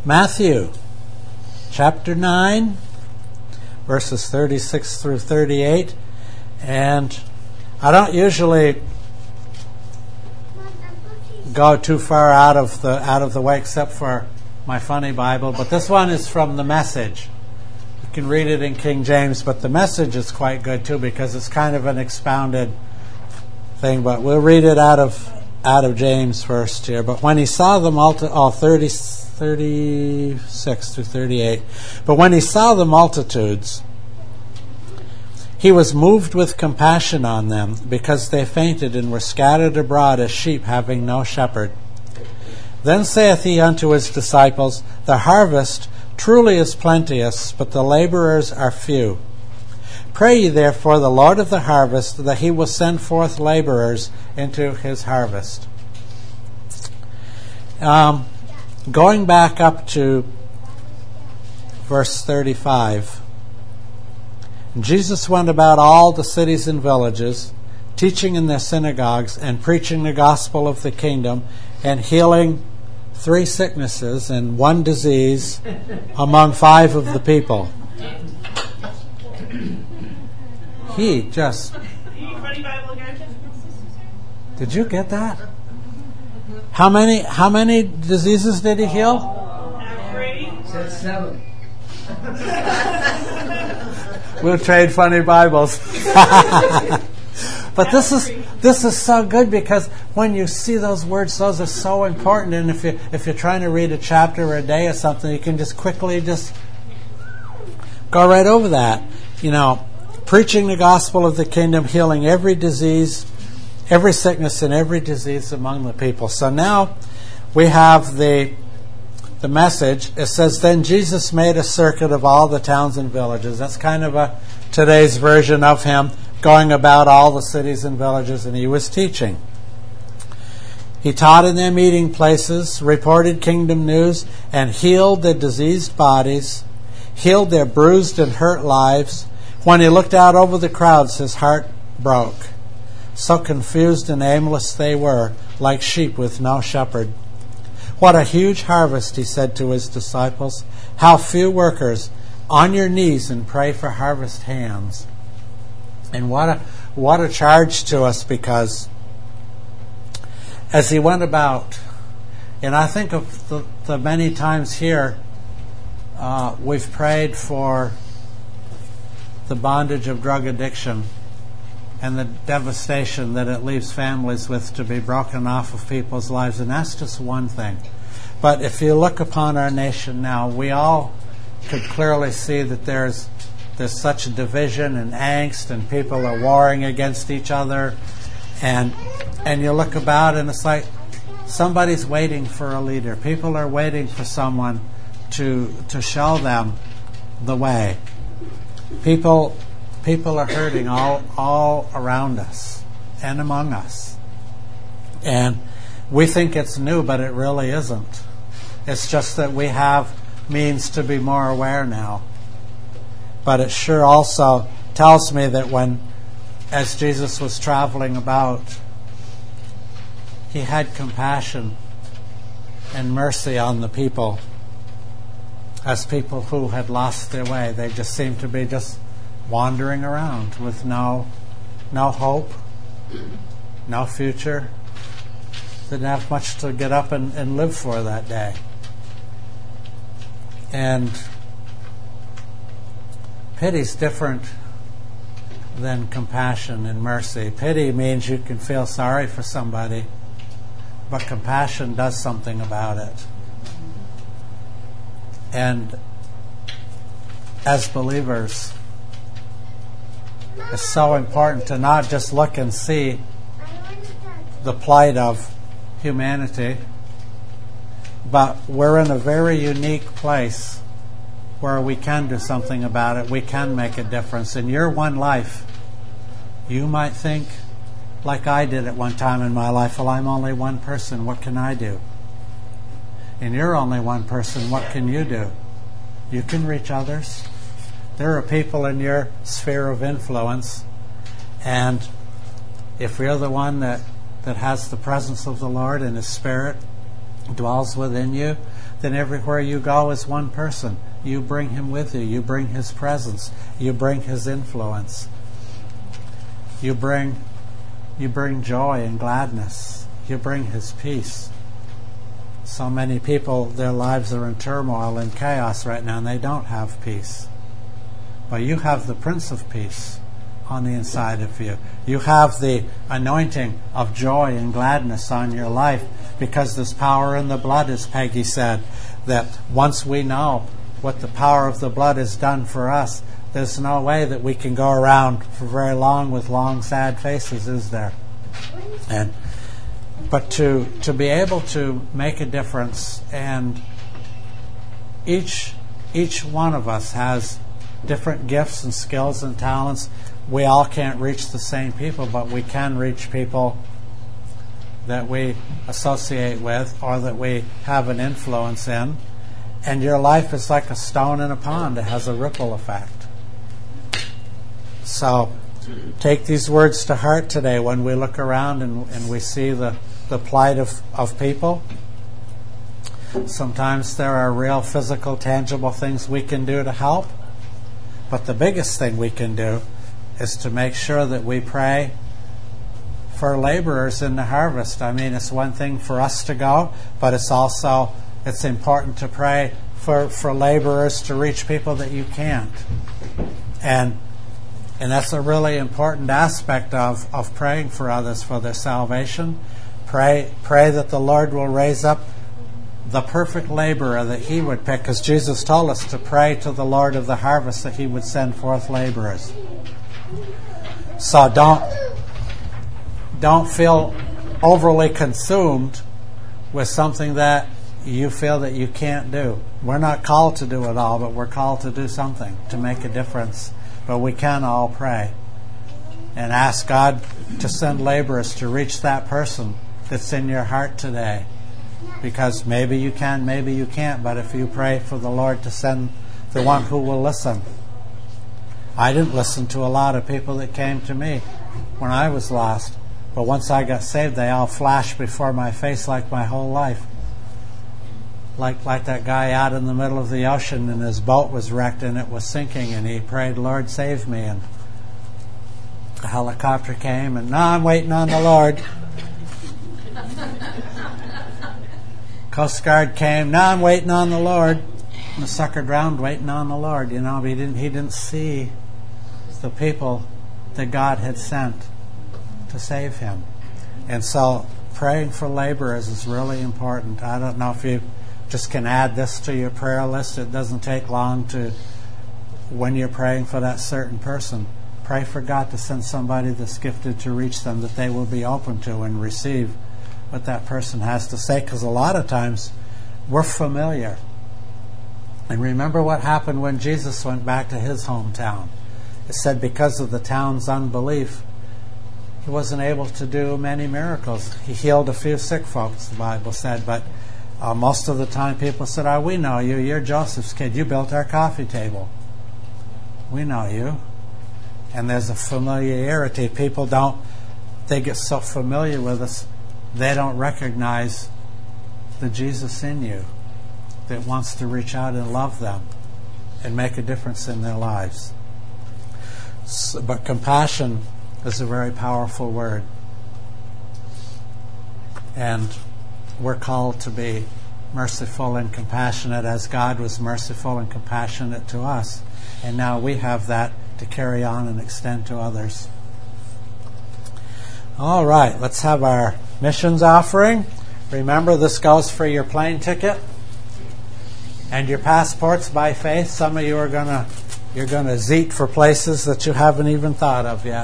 Matthew chapter 9, verses 36 through 38. And I don't usually go too far out of the way except for my funny Bible, but this one is from the Message. You can read it in King James, but the Message is quite good too because it's kind of an expounded thing, but we'll read it out of James first here. But when he saw the 36 to 38. But when he saw the multitudes, he was moved with compassion on them, because they fainted and were scattered abroad as sheep having no shepherd. Then saith he unto his disciples, The harvest truly is plenteous, but the laborers are few. Pray ye therefore the Lord of the harvest, that he will send forth laborers into his harvest. Going back up to verse 35. Jesus went about all the cities and villages, teaching in their synagogues and preaching the gospel of the kingdom, and healing 3 sicknesses and 1 disease among 5 of the people. He just... Did you get that? How many diseases did he heal? 7. We'll trade funny Bibles. But this is so good, because when you see those words, those are so important. And if you're trying to read a chapter a day or something, you can just quickly just go right over that. Preaching the gospel of the kingdom, healing every disease, every sickness and every disease among the people. So now we have the Message. It says, Then Jesus made a circuit of all the towns and villages. That's kind of today's version of him going about all the cities and villages, and he was teaching. He taught in their meeting places, reported kingdom news, and healed their diseased bodies, healed their bruised and hurt lives. When he looked out over the crowds, his heart broke. So confused and aimless they were, like sheep with no shepherd. What a huge harvest, he said to his disciples. How few workers. On your knees and pray for harvest hands. And what a charge to us, because as he went about, and I think of the many times here we've prayed for the bondage of drug addiction and the devastation that it leaves families with, to be broken off of people's lives. And that's just one thing. But if you look upon our nation now, we all could clearly see that there's such a division and angst, and people are warring against each other. And you look about, and it's like somebody's waiting for a leader. People are waiting for someone to show them the way. People are hurting all around us and among us. And we think it's new, but it really isn't. It's just that we have means to be more aware now. But it sure also tells me that as Jesus was traveling about, he had compassion and mercy on the people, as people who had lost their way. They just seemed to be just wandering around with no hope, no future. Didn't have much to get up and live for that day. And pity's different than compassion and mercy. Pity means you can feel sorry for somebody, but compassion does something about it. And as believers, it's so important to not just look and see the plight of humanity, but we're in a very unique place where we can do something about it. We can make a difference. In your one life, you might think, like I did at one time in my life, well, I'm only one person, what can I do? And you're only one person, what can you do? You can reach others. There are people in your sphere of influence, and if you're the one that has the presence of the Lord and His Spirit dwells within you, then everywhere you go as one person, you bring him with you. You bring his presence. You bring his influence. You bring joy and gladness. You bring his peace. So many people, their lives are in turmoil and chaos right now, and they don't have peace. But you have the Prince of Peace on the inside of you. You have the anointing of joy and gladness on your life, because there's power in the blood, as Peggy said, that once we know what the power of the blood has done for us, there's no way that we can go around for very long with long, sad faces, is there? But to be able to make a difference, and each one of us has different gifts and skills and talents. We all can't reach the same people, but we can reach people that we associate with or that we have an influence in. And your life is like a stone in a pond. It has a ripple effect. So take these words to heart today when we look around and we see the plight of people. Sometimes there are real physical, tangible things we can do to help. But the biggest thing we can do is to make sure that we pray for laborers in the harvest. I mean, it's one thing for us to go, but it's important to pray for laborers to reach people that you can't. And that's a really important aspect of praying for others for their salvation. Pray that the Lord will raise up the perfect laborer that he would pick, because Jesus told us to pray to the Lord of the harvest that he would send forth laborers. So don't feel overly consumed with something that you feel that you can't do. We're not called to do it all, but we're called to do something to make a difference. But we can all pray and ask God to send laborers to reach that person that's in your heart today. Because maybe you can, maybe you can't, but if you pray for the Lord to send the one who will listen. I didn't listen to a lot of people that came to me when I was lost, but once I got saved, they all flashed before my face like my whole life. Like that guy out in the middle of the ocean, and his boat was wrecked and it was sinking, and he prayed, "Lord, save me." And the helicopter came, and now I'm waiting on the Lord. Coast Guard came, now I'm waiting on the Lord. And the sucker drowned waiting on the Lord. You know, he didn't see the people that God had sent to save him. And so praying for laborers is really important. I don't know if you just can add this to your prayer list. It doesn't take long to, when you're praying for that certain person, pray for God to send somebody that's gifted to reach them, that they will be open to and receive what that person has to say, because a lot of times we're familiar. And remember what happened when Jesus went back to his hometown. It said because of the town's unbelief, he wasn't able to do many miracles. He healed a few sick folks, the Bible said, but most of the time people said, "Oh, we know you. You're Joseph's kid. You built our coffee table. We know you." And there's a familiarity. People they get so familiar with us, they don't recognize the Jesus in you that wants to reach out and love them and make a difference in their lives. But compassion is a very powerful word. And we're called to be merciful and compassionate as God was merciful and compassionate to us. And now we have that to carry on and extend to others. All right, let's have our missions offering. Remember, this goes for your plane ticket and your passports by faith. Some of you you're gonna zeet for places that you haven't even thought of yet.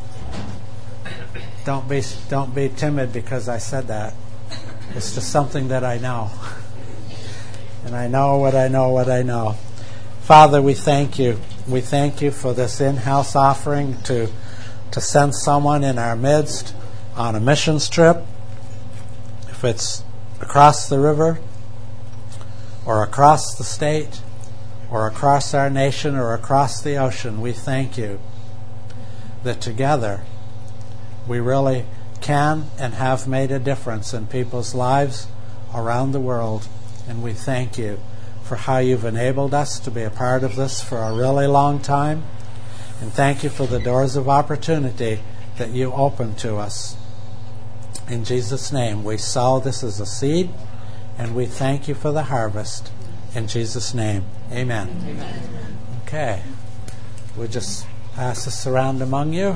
Don't be timid because I said that. It's just something that I know. And I know what I know what I know. Father, we thank you. We thank you for this in-house offering to send someone in our midst on a missions trip. If it's across the river or across the state or across our nation or across the ocean, we thank you that together we really can and have made a difference in people's lives around the world. And we thank you for how you've enabled us to be a part of this for a really long time. And thank you for the doors of opportunity that you open to us. In Jesus' name, we sow this as a seed, and we thank you for the harvest. In Jesus' name, amen. Amen. Okay. We'll just pass this around among you.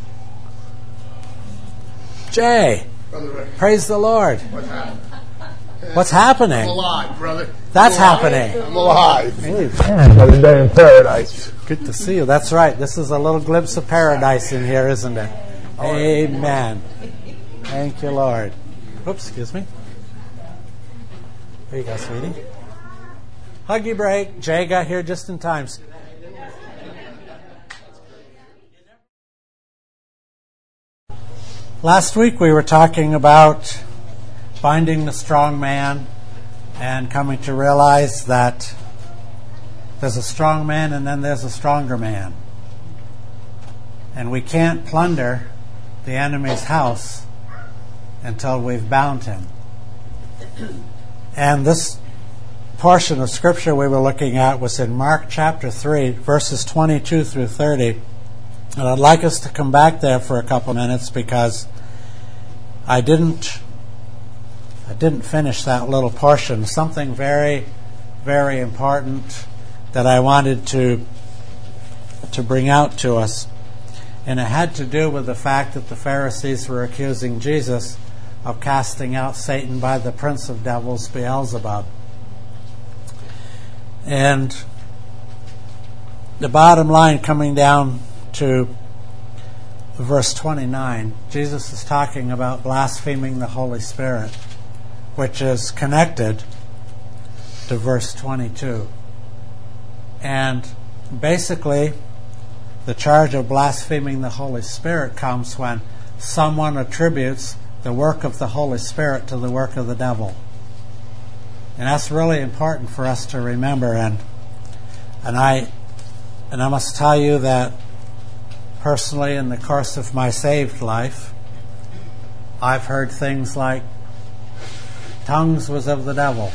Jay, praise the Lord. What's happening? I'm alive, brother. That's happening. I'm alive. Another day in paradise. Good to see you. That's right. This is a little glimpse of paradise in here, isn't it? Amen. Thank you, Lord. Oops, excuse me. There you go, sweetie. Huggy break. Jay got here just in time. Last week we were talking about finding the strong man and coming to realize that there's a strong man and then there's a stronger man. And we can't plunder the enemy's house until we've bound him. And this portion of Scripture we were looking at was in Mark chapter 3, verses 22 through 30. And I'd like us to come back there for a couple minutes because I didn't finish that little portion. Something very, very important that I wanted to bring out to us. And it had to do with the fact that the Pharisees were accusing Jesus of casting out Satan by the prince of devils, Beelzebub. And the bottom line, coming down to verse 29, Jesus is talking about blaspheming the Holy Spirit, which is connected to verse 22. And basically, the charge of blaspheming the Holy Spirit comes when someone attributes the work of the Holy Spirit to the work of the devil. And that's really important for us to remember. And I must tell you that personally, in the course of my saved life, I've heard things like tongues was of the devil.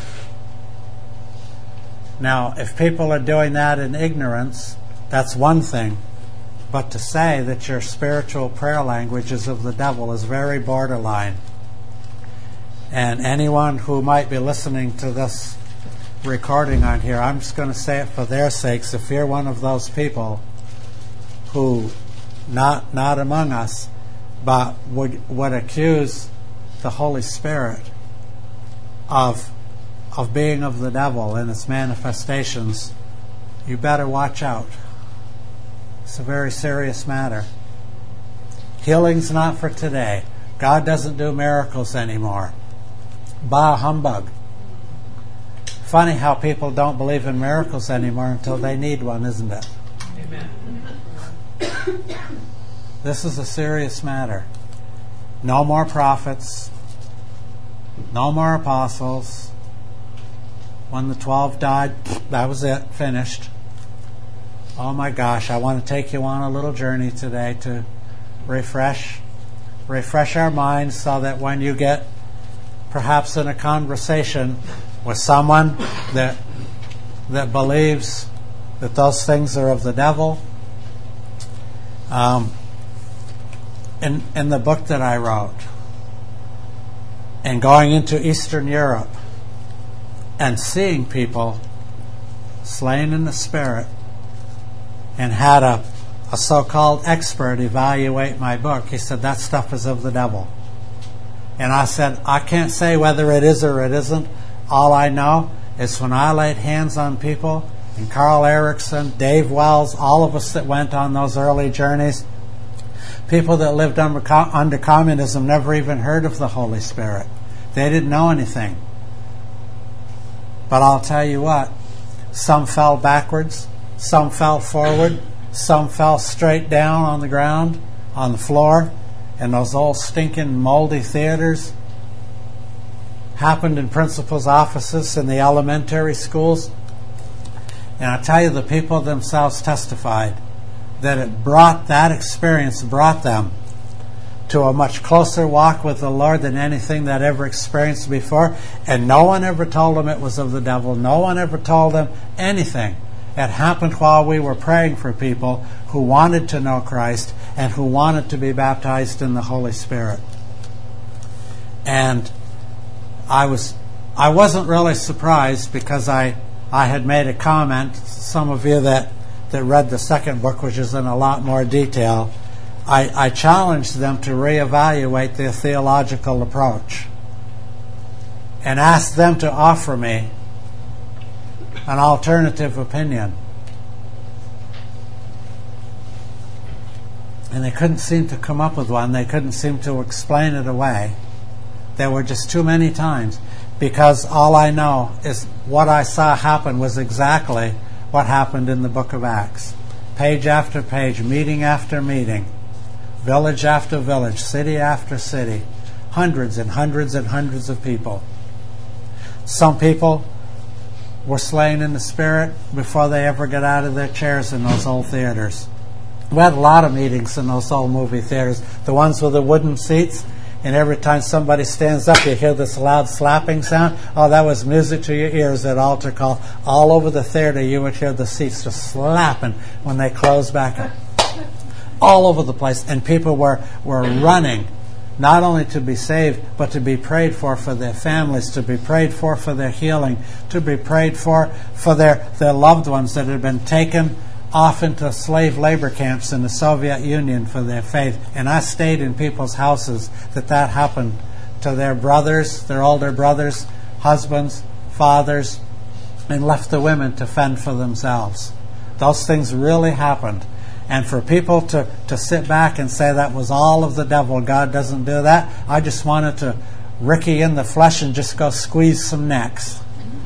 Now, if people are doing that in ignorance, that's one thing. But to say that your spiritual prayer language is of the devil is very borderline. And anyone who might be listening to this recording on here, I'm just going to say it for their sakes. If you're one of those people who, not among us, but would accuse the Holy Spirit of being of the devil and its manifestations, you better watch out. It's a very serious matter. Healing's not for today. God doesn't do miracles anymore. Bah humbug. Funny how people don't believe in miracles anymore until they need one, isn't it? Amen. This is a serious matter. No more prophets. No more apostles. When the 12 died, that was it. Finished. Oh my gosh, I want to take you on a little journey today to refresh our minds so that when you get perhaps in a conversation with someone that believes that those things are of the devil, in the book that I wrote, and going into Eastern Europe and seeing people slain in the spirit, and had a so-called expert evaluate my book. He said, that stuff is of the devil. And I said, I can't say whether it is or it isn't. All I know is when I laid hands on people, and Carl Erickson, Dave Wells, all of us that went on those early journeys, people that lived under communism never even heard of the Holy Spirit. They didn't know anything. But I'll tell you what, some fell backwards, some fell forward, some fell straight down on the ground, on the floor, and those old stinking moldy theaters. Happened in principals' offices in the elementary schools. And I tell you, the people themselves testified that that experience brought them to a much closer walk with the Lord than anything that ever experienced before. And no one ever told them it was of the devil. No one ever told them anything. It happened while we were praying for people who wanted to know Christ and who wanted to be baptized in the Holy Spirit. And I wasn't really surprised, because I had made a comment. Some of you that read the second book, which is in a lot more detail, I challenged them to reevaluate their theological approach and asked them to offer me an alternative opinion. And they couldn't seem to come up with one. They couldn't seem to explain it away. There were just too many times, because all I know is what I saw happen was exactly what happened in the book of Acts. Page after page, meeting after meeting, village after village, city after city, hundreds and hundreds and hundreds of people. Some people were slain in the Spirit before they ever got out of their chairs in those old theaters. We had a lot of meetings in those old movie theaters, the ones with the wooden seats, and every time somebody stands up, you hear this loud slapping sound. Oh, that was music to your ears at altar call. All over the theater, you would hear the seats just slapping when they closed back up. All over the place. And people were running, not only to be saved, but to be prayed for their families, to be prayed for their healing, to be prayed for their loved ones that had been taken off into slave labor camps in the Soviet Union for their faith. And I stayed in people's houses that happened to their brothers, their older brothers, husbands, fathers, and left the women to fend for themselves. Those things really happened. And for people to sit back and say that was all of the devil, God doesn't do that, I just wanted to Ricky in the flesh and just go squeeze some necks.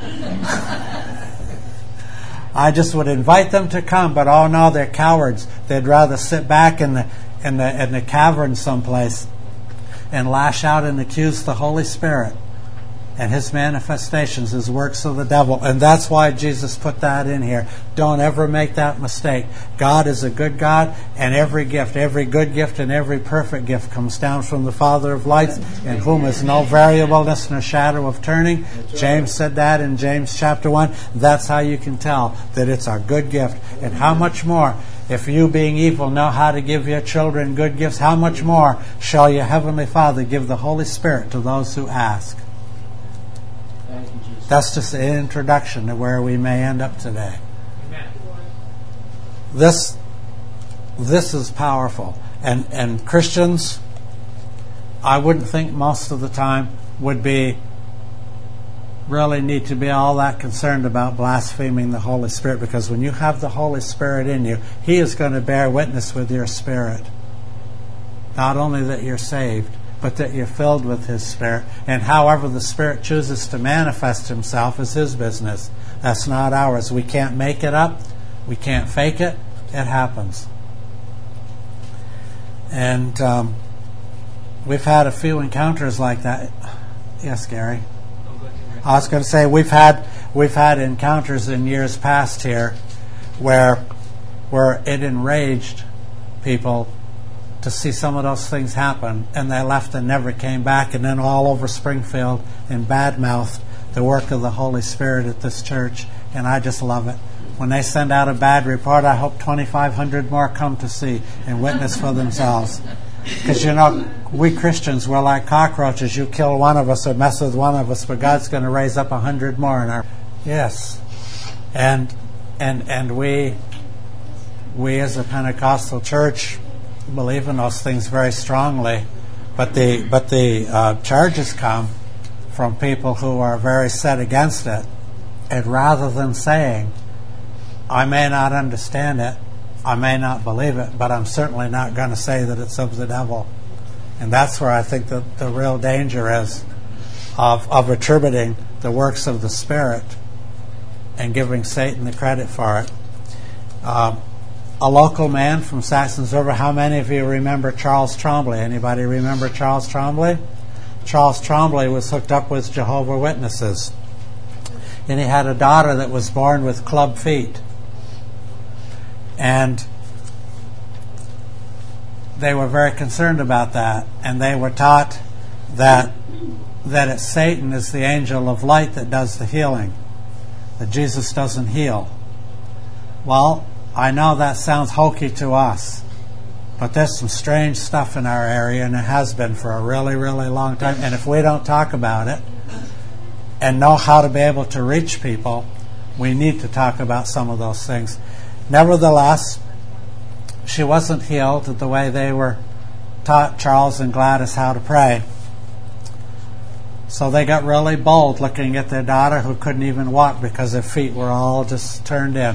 I just would invite them to come, but oh no, they're cowards. They'd rather sit back in the cavern someplace and lash out and accuse the Holy Spirit and His manifestations, His works of the devil. And that's why Jesus put that in here. Don't ever make that mistake. God is a good God, and every good gift and every perfect gift comes down from the Father of lights, in whom is no variableness nor shadow of turning. James said that in James chapter 1. That's how you can tell that it's our good gift. And how much more, if you being evil know how to give your children good gifts, how much more shall your Heavenly Father give the Holy Spirit to those who ask? That's just an introduction to where we may end up today. This is powerful. And Christians, I wouldn't think most of the time would really need to be all that concerned about blaspheming the Holy Spirit, because when you have the Holy Spirit in you, He is going to bear witness with your spirit. Not only that you're saved, but that you're filled with His Spirit. And however the Spirit chooses to manifest Himself is His business. That's not ours. We can't make it up. We can't fake it. It happens. And we've had a few encounters like that. Yes, Gary? I was going to say we've had encounters in years past here where it enraged people to see some of those things happen, and they left and never came back, and then all over Springfield and badmouthed the work of the Holy Spirit at this church. And I just love it. When they send out a bad report, I hope 2,500 more come to see and witness for themselves. Because, we Christians, we're like cockroaches. You kill one of us or mess with one of us, but God's going to raise up 100 more in our... Yes. And we as a Pentecostal church believe in those things very strongly, but the charges come from people who are very set against it. And rather than saying, I may not understand it, I may not believe it, but I'm certainly not going to say that it's of the devil. And that's where I think that the real danger is of attributing the works of the Spirit and giving Satan the credit for it. A local man from Saxons River. How many of you remember Charles Trombley? Anybody remember Charles Trombley? Charles Trombley was hooked up with Jehovah's Witnesses. And he had a daughter that was born with club feet. And they were very concerned about that, and they were taught that it's Satan is the angel of light that does the healing, that Jesus doesn't heal. Well, I know that sounds hokey to us, but there's some strange stuff in our area, and it has been for a really, really long time. And if we don't talk about it and know how to be able to reach people, we need to talk about some of those things. Nevertheless, she wasn't healed the way they were taught Charles and Gladys how to pray. So they got really bold looking at their daughter who couldn't even walk because her feet were all just turned in.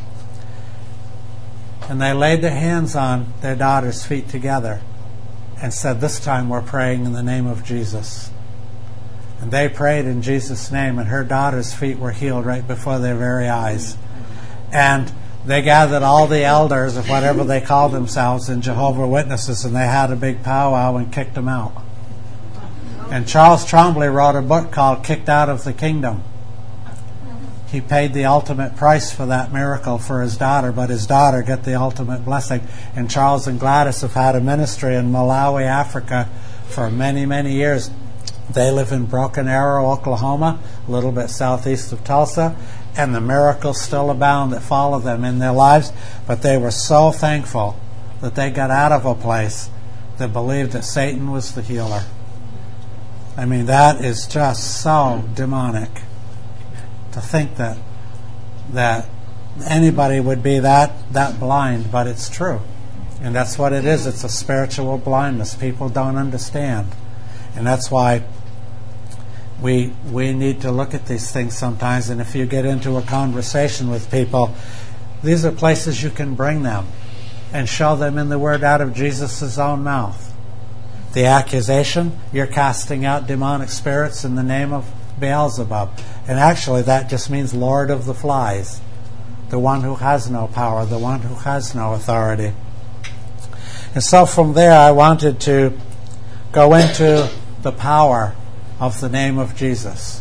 And they laid their hands on their daughter's feet together and said, "This time we're praying in the name of Jesus." And they prayed in Jesus' name, and her daughter's feet were healed right before their very eyes. And they gathered all the elders of whatever they called themselves in Jehovah's Witnesses, and they had a big powwow and kicked them out. And Charles Trombley wrote a book called Kicked Out of the Kingdom. He paid the ultimate price for that miracle for his daughter, but his daughter got the ultimate blessing. And Charles and Gladys have had a ministry in Malawi, Africa for many, many years. They live in Broken Arrow, Oklahoma, a little bit southeast of Tulsa, and the miracles still abound that follow them in their lives. But they were so thankful that they got out of a place that believed that Satan was the healer. I mean, that is just so demonic to think that anybody would be that blind, but it's true. And that's what it is. It's a spiritual blindness. People don't understand. And that's why we need to look at these things sometimes. And if you get into a conversation with people, these are places you can bring them and show them in the Word out of Jesus' own mouth. The accusation, you're casting out demonic spirits in the name of Beelzebub. And actually that just means Lord of the Flies, the one who has no power, the one who has no authority. And so from there I wanted to go into the power of the name of Jesus.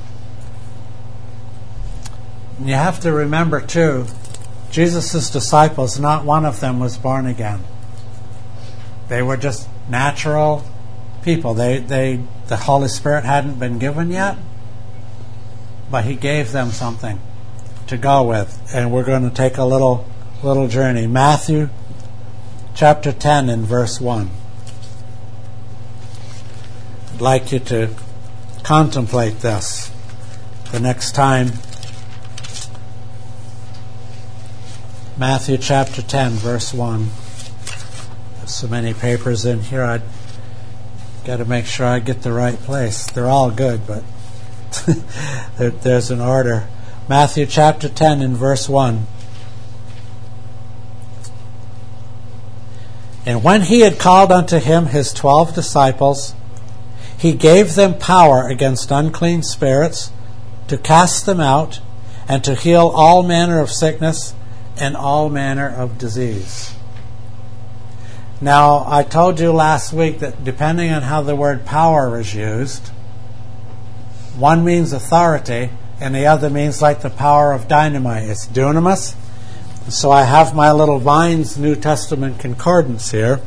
And you have to remember too, Jesus' disciples, not one of them was born again. They were just natural people. The Holy Spirit hadn't been given yet, but He gave them something to go with. And we're going to take a little journey. Matthew chapter 10 and verse 1. I'd like you to contemplate this the next time. Matthew chapter 10 verse 1. There's so many papers in here, I'd got to make sure I get the right place. They're all good, but there's an order. Matthew chapter 10 and verse 1. And when He had called unto Him His 12 disciples, He gave them power against unclean spirits, to cast them out, and to heal all manner of sickness and all manner of disease. Now, I told you last week that depending on how the word power is used, one means authority, and the other means like the power of dynamite. It's dunamis. So I have my little Vine's New Testament concordance here.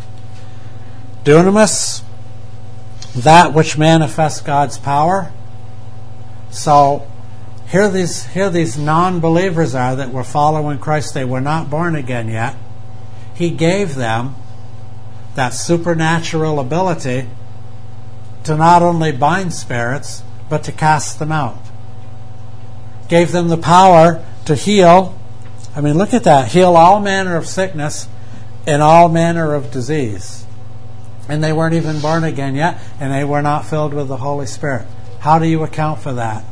Dunamis, that which manifests God's power. So here these non-believers are that were following Christ. They were not born again yet. He gave them that supernatural ability to not only bind spirits, but to cast them out. Gave them the power to heal. I mean, look at that. Heal all manner of sickness and all manner of disease. And they weren't even born again yet, and they were not filled with the Holy Spirit. How do you account for that?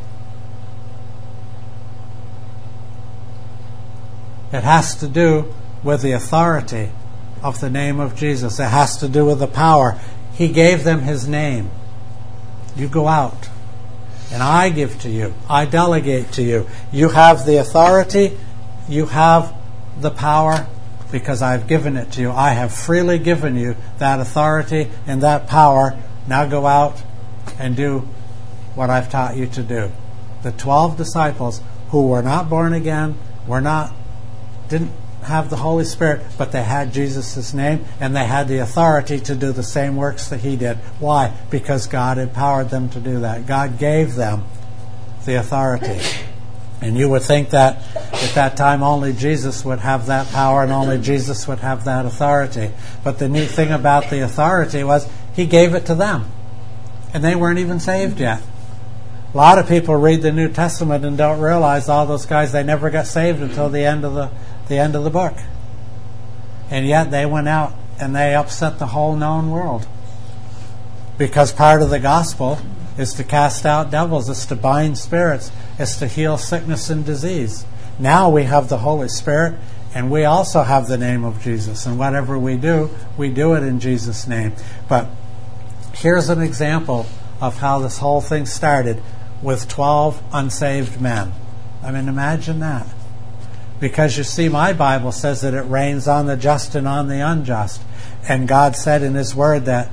It has to do with the authority of the name of Jesus. It has to do with the power. He gave them His name. You go out, and I give to you. I delegate to you. You have the authority. You have the power because I've given it to you. I have freely given you that authority and that power. Now go out and do what I've taught you to do. The 12 disciples who were not born again, have the Holy Spirit, but they had Jesus' name, and they had the authority to do the same works that he did. Why? Because God empowered them to do that. God gave them the authority. And you would think that at that time only Jesus would have that power and only Jesus would have that authority. But the neat thing about the authority was he gave it to them. And they weren't even saved yet. A lot of people read the New Testament and don't realize all those guys, they never got saved until the end of the book. And yet they went out and they upset the whole known world. Because part of the gospel is to cast out devils, it's to bind spirits, it's to heal sickness and disease. Now we have the Holy Spirit, and we also have the name of Jesus. And whatever we do it in Jesus' name. But here's an example of how this whole thing started with 12 unsaved men. I mean, imagine that. Because you see, my Bible says that it rains on the just and on the unjust. And God said in His Word that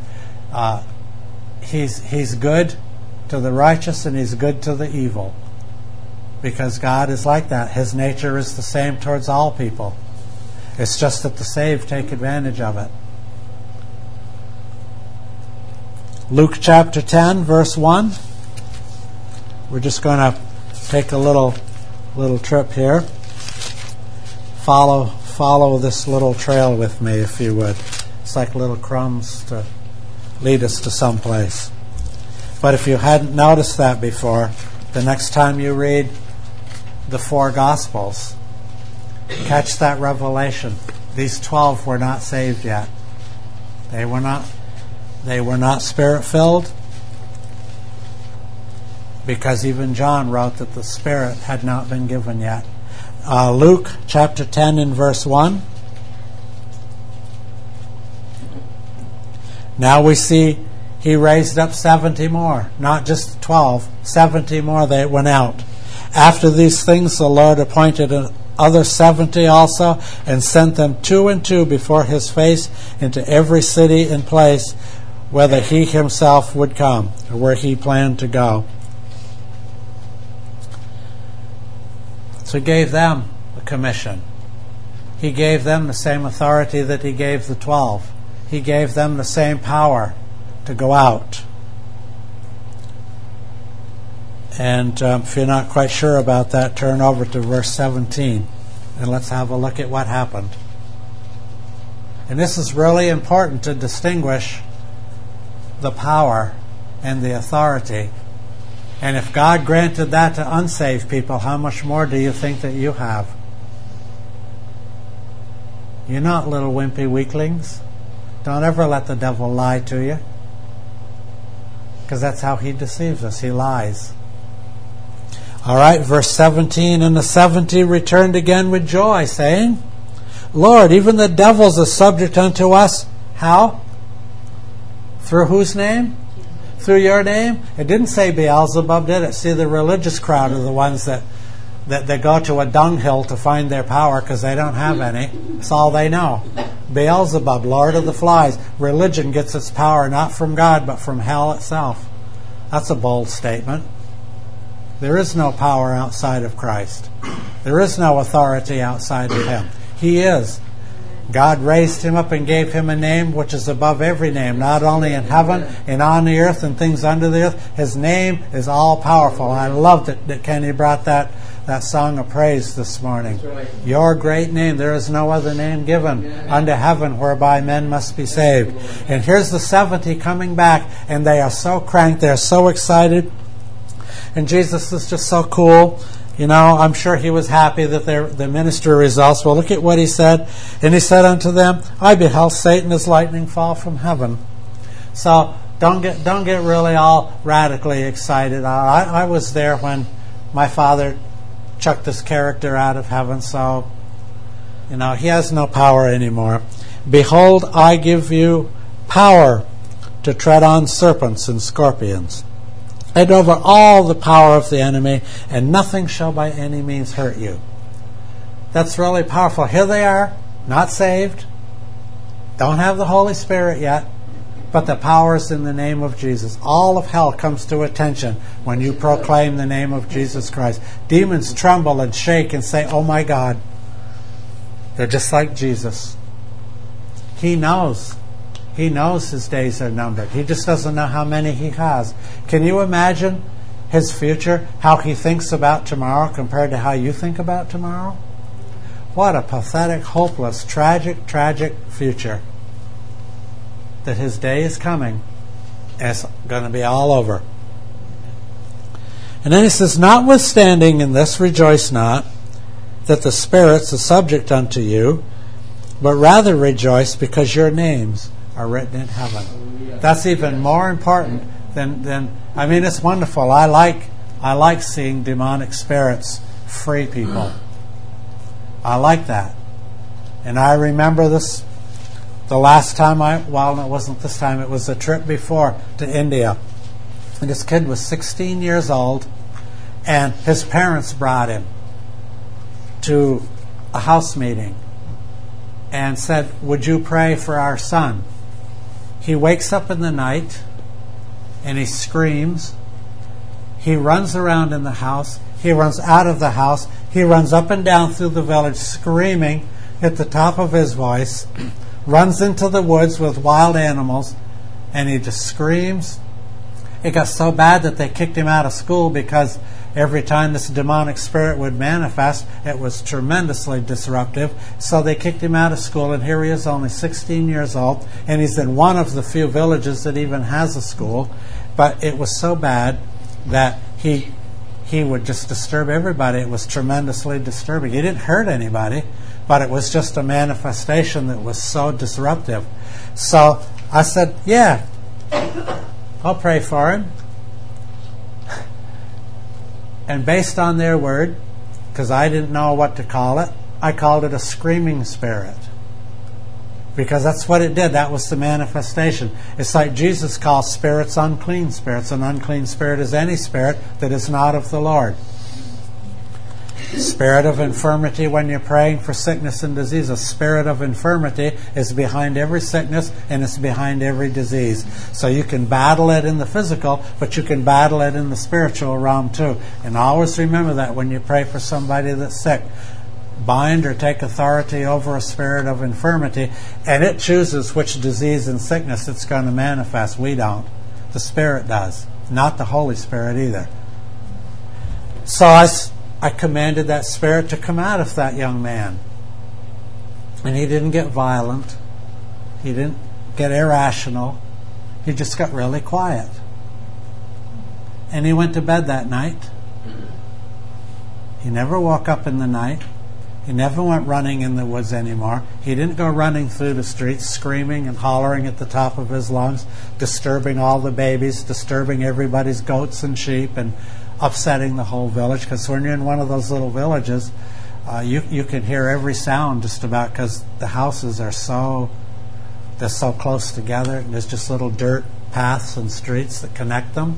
He's good to the righteous and He's good to the evil. Because God is like that. His nature is the same towards all people. It's just that the saved take advantage of it. Luke chapter 10, verse 1. We're just going to take a little trip here. Follow this little trail with me, if you would. It's like little crumbs to lead us to someplace. But if you hadn't noticed that before, the next time you read the 4 Gospels, catch that revelation. These 12 were not saved yet. They were not Spirit-filled, because even John wrote that the Spirit had not been given yet. Luke chapter 10 and verse 1. Now we see He raised up 70 more, not just 12, 70 more that went out. After these things the Lord appointed other 70 also, and sent them 2 and 2 before His face into every city and place whether He Himself would come, or where He planned to go. So He gave them a commission. He gave them the same authority that He gave the 12. He gave them the same power to go out. And if you're not quite sure about that, turn over to verse 17 and let's have a look at what happened. And this is really important to distinguish the power and the authority. And if God granted that to unsaved people, how much more do you think that you have? You're not little wimpy weaklings. Don't ever let the devil lie to you. Because that's how he deceives us. He lies. All right, verse 17, and the 70 returned again with joy, saying, Lord, even the devils are subject unto us. How? Through whose name? Through your name? It didn't say Beelzebub, did it? See, the religious crowd are the ones that go to a dunghill to find their power because they don't have any. That's all they know. Beelzebub, Lord of the Flies. Religion gets its power not from God, but from hell itself. That's a bold statement. There is no power outside of Christ. There is no authority outside of Him. He is. God raised Him up and gave Him a name which is above every name, not only in heaven and on the earth and things under the earth. His name is all powerful. I loved it that Kenny brought that song of praise this morning. Your great name. There is no other name given under heaven whereby men must be saved. And here's the 70 coming back, and they are so cranked. They're so excited. And Jesus is just so cool. You know, I'm sure He was happy that the ministry results. Well, look at what He said. And He said unto them, I beheld Satan as lightning fall from heaven. So don't get really all radically excited. I was there when my father chucked this character out of heaven. So, you know, he has no power anymore. Behold, I give you power to tread on serpents and scorpions, and over all the power of the enemy, and nothing shall by any means hurt you. That's really powerful. Here they are, not saved, don't have the Holy Spirit yet, but the power is in the name of Jesus. All of hell comes to attention when you proclaim the name of Jesus Christ. Demons tremble and shake and say, oh my God. They're just like Jesus. He knows. He knows his days are numbered. He just doesn't know how many he has. Can you imagine his future, how he thinks about tomorrow compared to how you think about tomorrow? What a pathetic, hopeless, tragic future. That his day is coming. It's going to be all over. And then he says, notwithstanding in this rejoice not, that the spirits are subject unto you, but rather rejoice because your names are written in heaven. That's even more important than I mean, it's wonderful. I like seeing demonic spirits free people. I like that. And I remember this the last time it wasn't this time, it was a trip before to India. And this kid was 16 years old, and his parents brought him to a house meeting and said, would you pray for our son? He wakes up in the night and he screams. He runs around in the house. He runs out of the house. He runs up and down through the village screaming at the top of his voice, runs into the woods with wild animals, and he just screams. It got so bad that they kicked him out of school because every time this demonic spirit would manifest, it was tremendously disruptive. So they kicked him out of school, and here he is, only 16 years old, and he's in one of the few villages that even has a school. But it was so bad that he would just disturb everybody. It was tremendously disturbing. He didn't hurt anybody, but it was just a manifestation that was so disruptive. So I said, yeah, I'll pray for him. And based on their word, because I didn't know what to call it, I called it a screaming spirit. Because that's what it did. That was the manifestation. It's like Jesus calls spirits unclean spirits. An unclean spirit is any spirit that is not of the Lord. Spirit of infirmity, when you're praying for sickness and disease, a spirit of infirmity is behind every sickness and it's behind every disease. So you can battle it in the physical, but you can battle it in the spiritual realm too. And always remember that when you pray for somebody that's sick. Bind or take authority over a spirit of infirmity, and it chooses which disease and sickness it's going to manifest. We don't. The Spirit does. Not the Holy Spirit either. So I commanded that spirit to come out of that young man. And he didn't get violent. He didn't get irrational. He just got really quiet. And he went to bed that night. He never woke up in the night. He never went running in the woods anymore. He didn't go running through the streets screaming and hollering at the top of his lungs, disturbing all the babies, disturbing everybody's goats and sheep, and upsetting the whole village. Because when you're in one of those little villages, you can hear every sound just about, because the houses are so close together, and there's just little dirt paths and streets that connect them.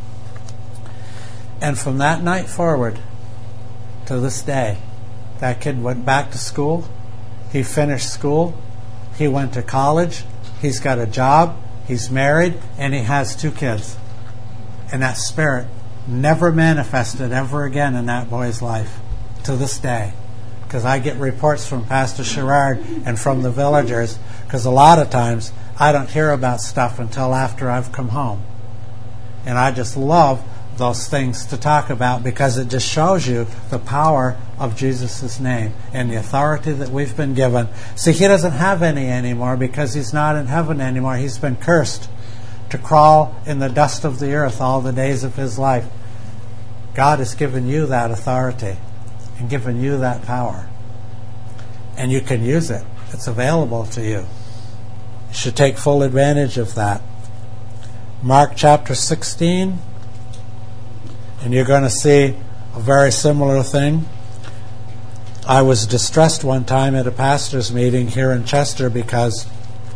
And from that night forward to this day, that kid went back to school. He finished school. He went to college. He's got a job. He's married. And he has 2 kids. And that spirit never manifested ever again in that boy's life to this day. Because I get reports from Pastor Sherrard and from the villagers, because a lot of times I don't hear about stuff until after I've come home. And I just love those things to talk about, because it just shows you the power of Jesus' name and the authority that we've been given. See, he doesn't have any anymore because he's not in heaven anymore. He's been cursed to crawl in the dust of the earth all the days of his life. God has given you that authority and given you that power. And you can use it. It's available to you. You should take full advantage of that. Mark chapter 16. And you're going to see a very similar thing. I was distressed one time at a pastor's meeting here in Chester because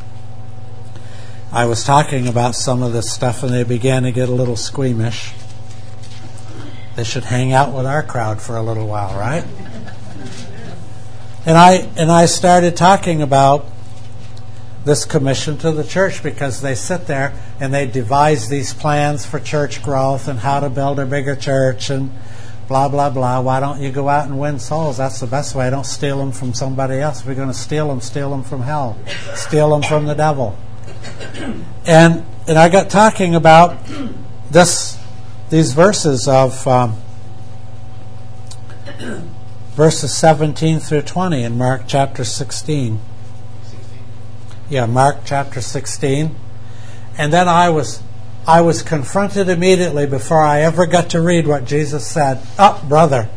I was talking about some of this stuff and they began to get a little squeamish. They should hang out with our crowd for a little while, right? And I started talking about this commission to the church, because they sit there and they devise these plans for church growth and how to build a bigger church and blah, blah, blah. Why don't you go out and win souls? That's the best way. Don't steal them from somebody else. If you're going to steal them from hell. Steal them from the devil. And I got talking about these verses of verses 17 through 20 in Mark chapter 16. Yeah, Mark chapter 16. And then I was confronted immediately before I ever got to read what Jesus said. Oh, brother.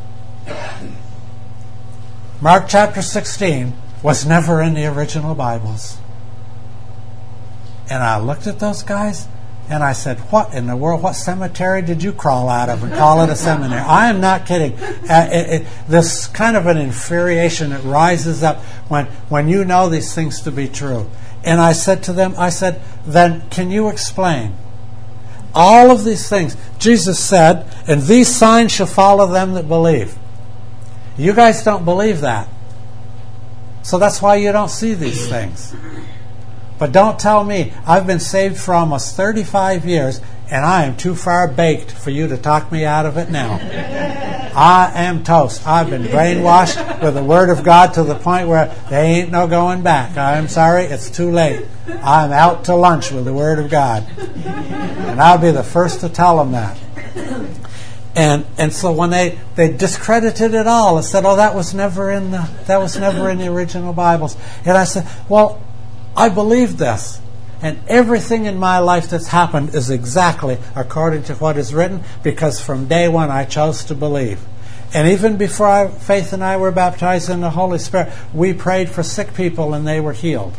Mark chapter 16 was never in the original Bibles. And I looked at those guys and I said, what in the world? What cemetery did you crawl out of and call it a seminary? I am not kidding. This kind of an infuriation that rises up when you know these things to be true. And I said to them, then can you explain? All of these things. Jesus said, and these signs shall follow them that believe. You guys don't believe that. So that's why you don't see these things. But don't tell me, I've been saved for almost 35 years, and I am too far baked for you to talk me out of it now. I am toast. I've been brainwashed with the Word of God to the point where there ain't no going back. I'm sorry, it's too late. I'm out to lunch with the Word of God. And I'll be the first to tell them that. And so when they discredited it all and said, oh, that was never in the original Bibles. And I said, well, I believe this. And everything in my life that's happened is exactly according to what is written, because from day one I chose to believe. And even before Faith and I were baptized in the Holy Spirit, we prayed for sick people and they were healed.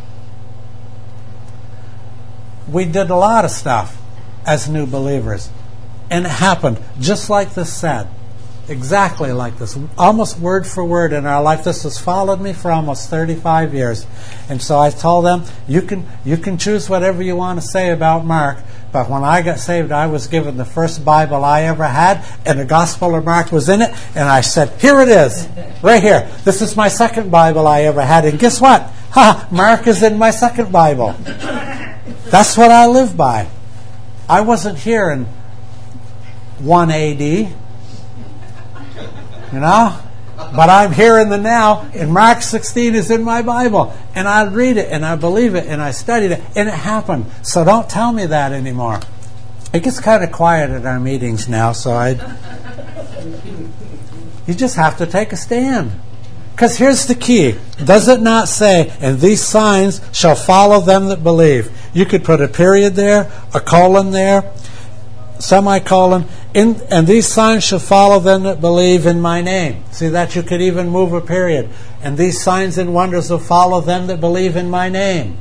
We did a lot of stuff as new believers. And it happened just like this said. Exactly like this. Almost word for word in our life. This has followed me for almost 35 years. And so I told them, you can choose whatever you want to say about Mark, but when I got saved, I was given the first Bible I ever had, and the Gospel of Mark was in it, and I said, here it is, right here. This is my second Bible I ever had, and guess what? Mark is in my second Bible. That's what I live by. I wasn't here in 1 AD. You know? But I'm here in the now, and Mark 16 is in my Bible. And I read it, and I believe it, and I studied it, and it happened. So don't tell me that anymore. It gets kind of quiet at our meetings now, so you just have to take a stand. Because here's the key. Does it not say, and these signs shall follow them that believe? You could put a period there, a colon there, semicolon, and these signs shall follow them that believe in my name. See that? You could even move a period. And these signs and wonders will follow them that believe in my name.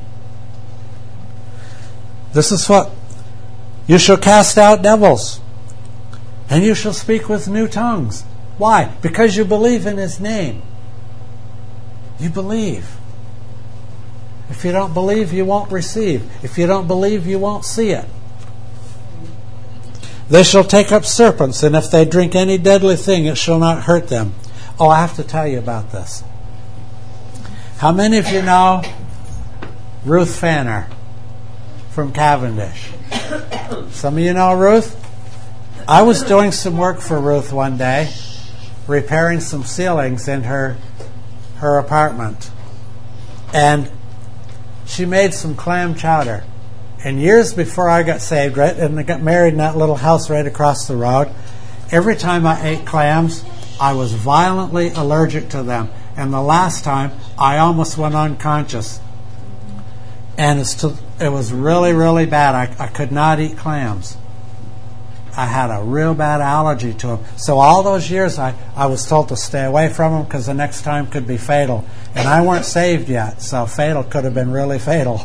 This is what you shall cast out devils, and you shall speak with new tongues. Why? Because you believe in his name. You believe. If you don't believe, you won't receive. If you don't believe, you won't see it. They shall take up serpents, and if they drink any deadly thing, it shall not hurt them. Oh, I have to tell you about this. How many of you know Ruth Fanner from Cavendish? Some of you know Ruth? I was doing some work for Ruth one day, repairing some ceilings in her apartment. And she made some clam chowder. And years before I got saved, right, and I got married in that little house right across the road, every time I ate clams, I was violently allergic to them. And the last time, I almost went unconscious. And it was really, really bad. I could not eat clams. I had a real bad allergy to them. So all those years, I was told to stay away from them because the next time could be fatal. And I weren't saved yet, so fatal could have been really fatal.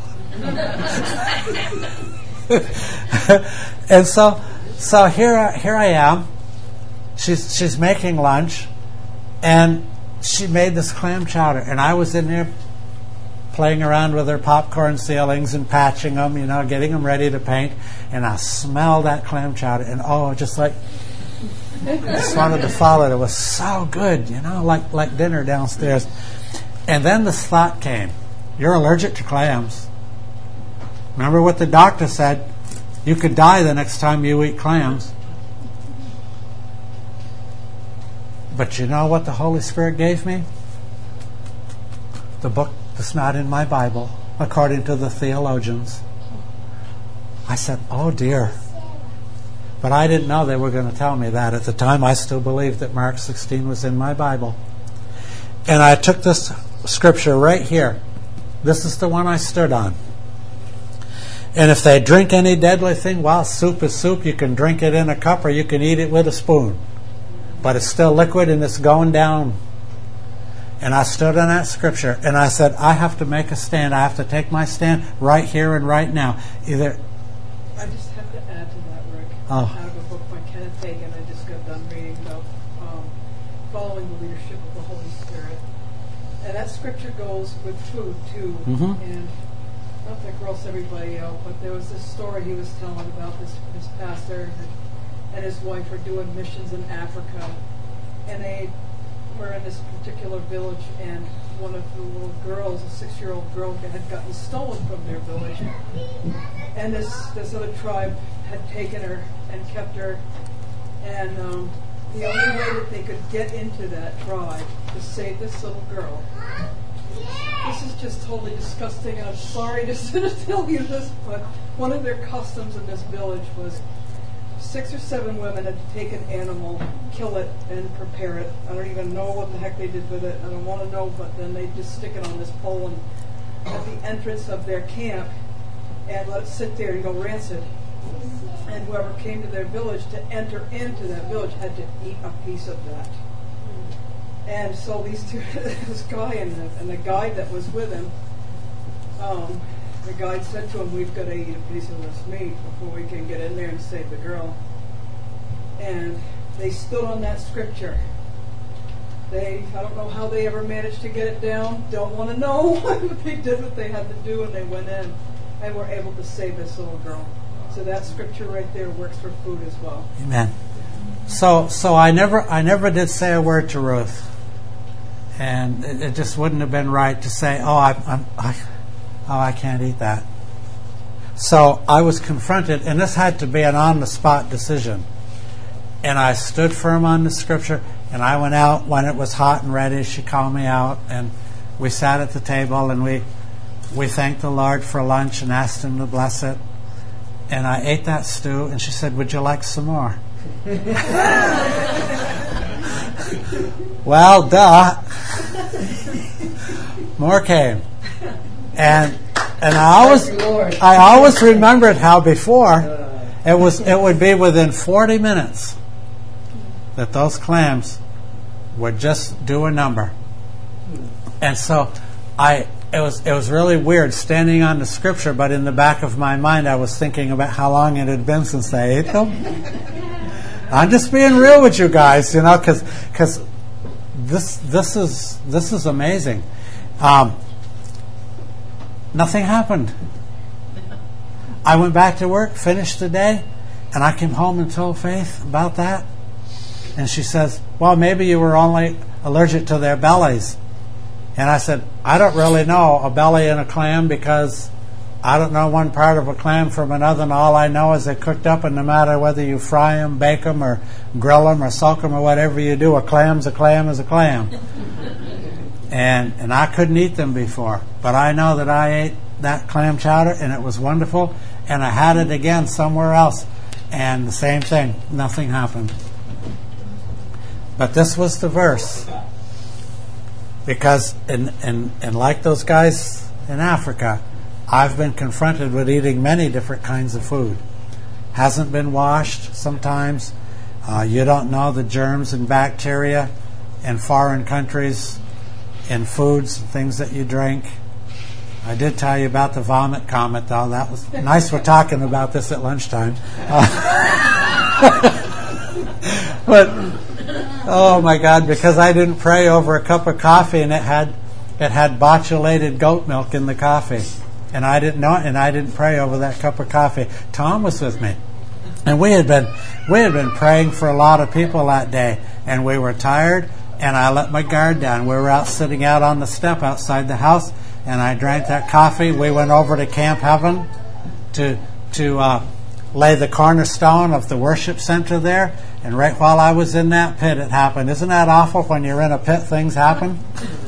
And so here I am. She's making lunch, and she made this clam chowder, and I was in there playing around with her popcorn ceilings and patching them, getting them ready to paint, and I smelled that clam chowder, and I just wanted to follow it. It was so good, like dinner downstairs. And then this thought came: you're allergic to clams. Remember what the doctor said? You could die the next time you eat clams. But you know what the Holy Spirit gave me? The book that's not in my Bible, according to the theologians. I said, oh dear. But I didn't know they were going to tell me that. At the time, I still believed that Mark 16 was in my Bible. And I took this scripture right here. This is the one I stood on. And if they drink any deadly thing, well, soup is soup. You can drink it in a cup or you can eat it with a spoon. But it's still liquid and it's going down. And I stood on that scripture and I said, I have to make a stand. I have to take my stand right here and right now. Either. I just have to add to that, Rick. Oh. Out of a book by Kenneth Hagin, I just got done reading about following the leadership of the Holy Spirit. And that scripture goes with food, too. Mm-hmm. And not to gross everybody out, but there was this story he was telling about this pastor and his wife were doing missions in Africa. And they were in this particular village, and one of the little girls, a 6-year-old girl, had gotten stolen from their village. And this other tribe had taken her and kept her. And the only way that they could get into that tribe to save this little girl. This is just totally disgusting, and I'm sorry to tell you this, but one of their customs in this village was 6 or 7 women had to take an animal, kill it, and prepare it. I don't even know what the heck they did with it. I don't want to know, but then they just stick it on this pole and at the entrance of their camp and let it sit there and go rancid. And whoever came to their village to enter into that village had to eat a piece of that. And so these two, this guy and the guide that was with him, the guide said to him, we've got to eat a piece of this meat before we can get in there and save the girl. And they stood on that scripture. I don't know how they ever managed to get it down. Don't want to know. But they did what they had to do, and they went in and were able to save this little girl. So that scripture right there works for food as well. Amen. So I never did say a word to Ruth. And it just wouldn't have been right to say, I can't eat that. So I was confronted, and this had to be an on-the-spot decision. And I stood firm on the scripture, and I went out when it was hot and ready. She called me out, and we sat at the table, and we thanked the Lord for lunch and asked Him to bless it. And I ate that stew, and she said, would you like some more? Well, duh. More came. And I always remembered how before it would be within 40 minutes that those clams would just do a number. And so it was really weird standing on the scripture, but in the back of my mind I was thinking about how long it had been since I ate them. I'm just being real with you guys, because this is amazing. Nothing happened. I went back to work, finished the day, and I came home and told Faith about that. And she says, well, maybe you were only allergic to their bellies. And I said, I don't really know a belly in a clam because I don't know one part of a clam from another, and all I know is they're cooked up, and no matter whether you fry them, bake them, or grill them, or soak them, or whatever you do, a clam's a clam is a clam. And I couldn't eat them before, but I know that I ate that clam chowder, and it was wonderful, and I had it again somewhere else, and the same thing, nothing happened. But this was the verse, because in like those guys in Africa, I've been confronted with eating many different kinds of food. Hasn't been washed sometimes. You don't know the germs and bacteria in foreign countries, in foods, things that you drink. I did tell you about the vomit comet, though. That was nice. We're talking about this at lunchtime. But oh my God! Because I didn't pray over a cup of coffee, and it had botulised goat milk in the coffee, and I didn't know it, and I didn't pray over that cup of coffee. Tom was with me, and we had been praying for a lot of people that day, and we were tired. And I let my guard down. We were out sitting out on the step outside the house, and I drank that coffee. We went over to Camp Heaven to lay the cornerstone of the worship center there, And right while I was in that pit, it happened. Isn't that awful when you're in a pit, things happen?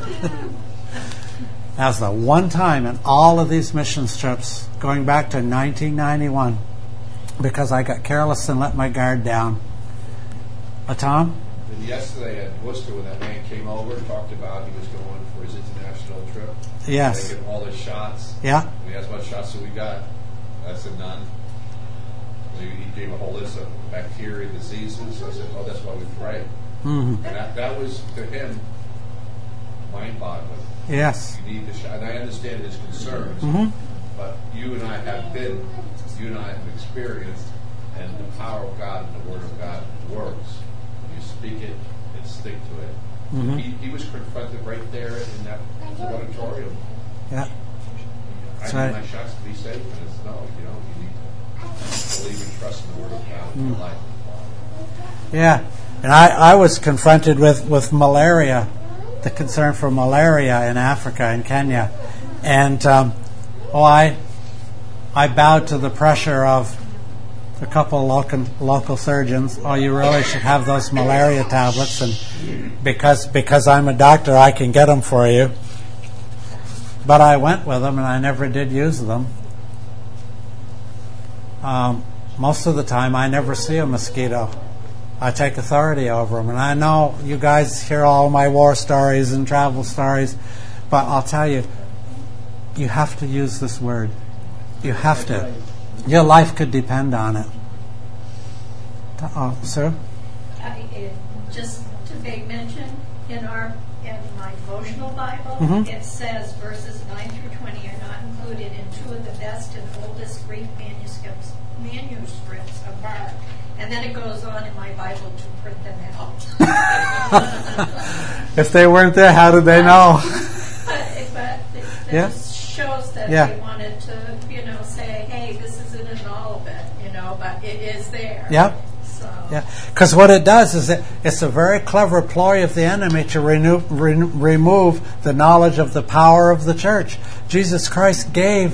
That was the one time in all of these missions trips, going back to 1991, because I got careless and let my guard down. Tom? And yesterday at Worcester, when that man came over and talked about he was going for his international trip. Yes. Taking all his shots. Yeah. And he asked what shots have we got. I said none. He gave a whole list of bacteria, diseases. I said, oh, that's why we pray. Mm-hmm. And that was, to him, mind-boggling. Yes. You need the shot. And I understand his concerns. Mm-hmm. But you and I have experienced, and the power of God and the Word of God works. You speak it and stick to it. Mm-hmm. He was confronted right there in that auditorium. Yeah. I need my shots to be safe, and it's no, you need to believe and trust in the Word of God in your life. Yeah. And I was confronted with malaria, the concern for malaria in Africa, in Kenya. And I bowed to the pressure of a couple local surgeons. Oh, you really should have those malaria tablets, and because I'm a doctor, I can get them for you. But I went with them, and I never did use them. Most of the time, I never see a mosquito. I take authority over them. And I know you guys hear all my war stories and travel stories, but I'll tell you, you have to use this word. You have to. Your life could depend on it. Sir? Just to make mention, in my devotional Bible, it says verses 9 through 20 are not included in two of the best and oldest Greek manuscripts of Mark. And then it goes on in my Bible to print them out. If they weren't there, how did they know? But it just shows that they wanted to, say, hey, this isn't in all of it, but it is there. Yep. Yeah, because what it does is it's a very clever ploy of the enemy to remove the knowledge of the power of the church. Jesus Christ gave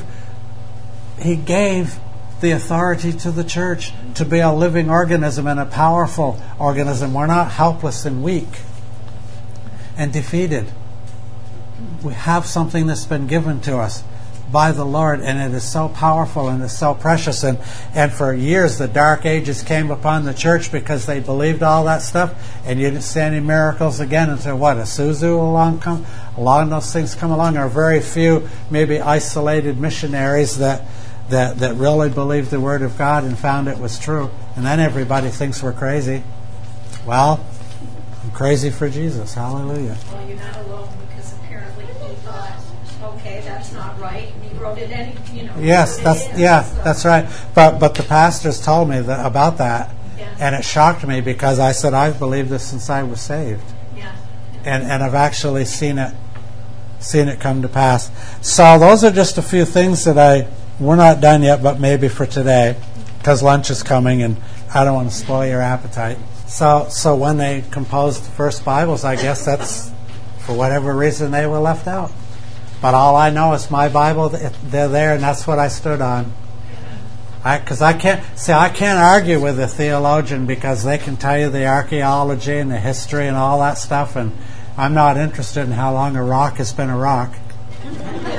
the authority to the church to be a living organism and a powerful organism. We're not helpless and weak and defeated. We have something that's been given to us by the Lord, and it is so powerful and it's so precious. And for years the dark ages came upon the church because they believed all that stuff, and you didn't see any miracles again until Isuzu along those things come along, or very few maybe isolated missionaries that really believed the Word of God and found it was true. And then everybody thinks we're crazy. Well, I'm crazy for Jesus. Hallelujah. Well, you're not alone, because apparently he thought, okay, that's not right, and he wrote it Yes, that's right. But the pastors told me about that, and it shocked me because I said I've believed this since I was saved, and I've actually seen it come to pass. So those are just a few things that we're not done yet, but maybe for today, because lunch is coming, and I don't want to spoil your appetite. So when they composed the first Bibles, I guess that's for whatever reason they were left out. But all I know is my Bible, they're there, and that's what I stood on. Because I can't argue with a theologian, because they can tell you the archaeology and the history and all that stuff, and I'm not interested in how long a rock has been a rock. Did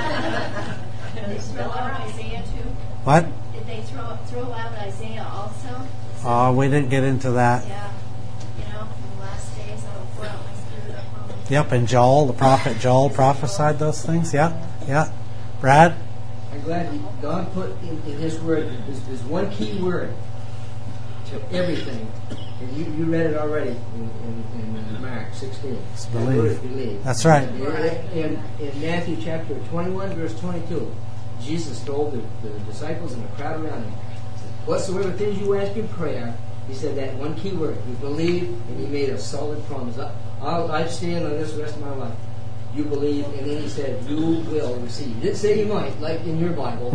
they throw out Isaiah too? What? Did they throw out Isaiah also? Oh, we didn't get into that. Yeah. In the last days I'll pour out my spirit upon them. Yep, and Joel, the prophet Joel, prophesied those things. Yeah. Brad? I'm glad God put in His Word, there's one key word to everything. And you read it already in Mark 16. It's believe. That's right. In Matthew chapter 21, verse 22, Jesus told the disciples and the crowd around Him, whatsoever things you ask in prayer, He said that one key word. You believe, and He made a solid promise. I stand on this the rest of my life. You believe, and then He said, you will receive. He didn't say you might, like in your Bible.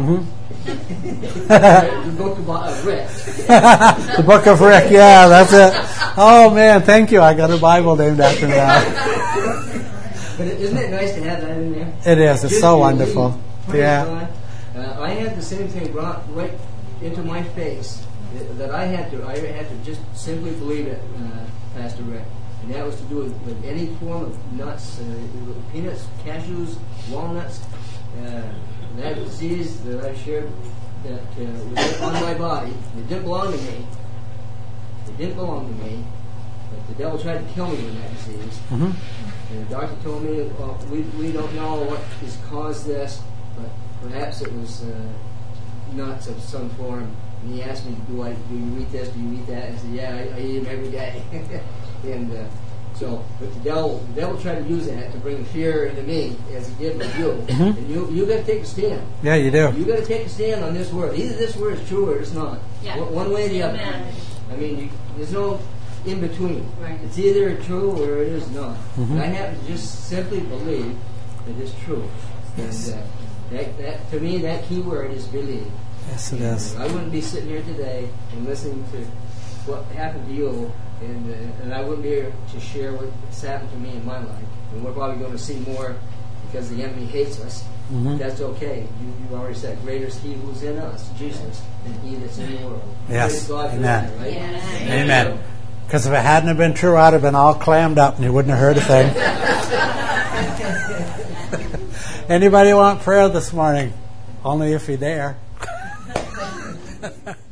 The book of Rick. The book of Rick, yeah, that's it. Oh man, thank you. I got a Bible named after that. But isn't it nice to have that in there? It is. It's so wonderful. Yeah. I had the same thing brought right into my face that I had to just simply believe it, Pastor Rick. And that was to do with any form of nuts, peanuts, cashews, walnuts. That disease that I shared that was on my body, it didn't belong to me. It didn't belong to me. But the devil tried to kill me with that disease. Mm-hmm. And the doctor told me, well, we don't know what has caused this, but perhaps it was nuts of some form. And he asked me, do you eat this? Do you eat that? I said, yeah, I eat them every day. And but the devil tried to use that to bring fear into me, as he did with you. Mm-hmm. And you got to take a stand. Yeah, you do. You got to take a stand on this word. Either this word is true or it's not. Yeah. One way or the other. Amen. I mean, there's no in between. Right. It's either true or it is not. Mm-hmm. And I have to just simply believe that it's true. Yes. And that to me, that key word is believe. Yes, it is. I wouldn't be sitting here today and listening to what happened to you, and I wouldn't be here to share what's happened to me in my life. And we're probably going to see more because the enemy hates us. Mm-hmm. That's okay. You already said, greater is he who's in us, Jesus, than he that's in the world. Yes. Praise God for Amen. that, right? Yes. Amen. Because if it hadn't have been true, I'd have been all clammed up and you wouldn't have heard a thing. Anybody want prayer this morning? Only if you dare.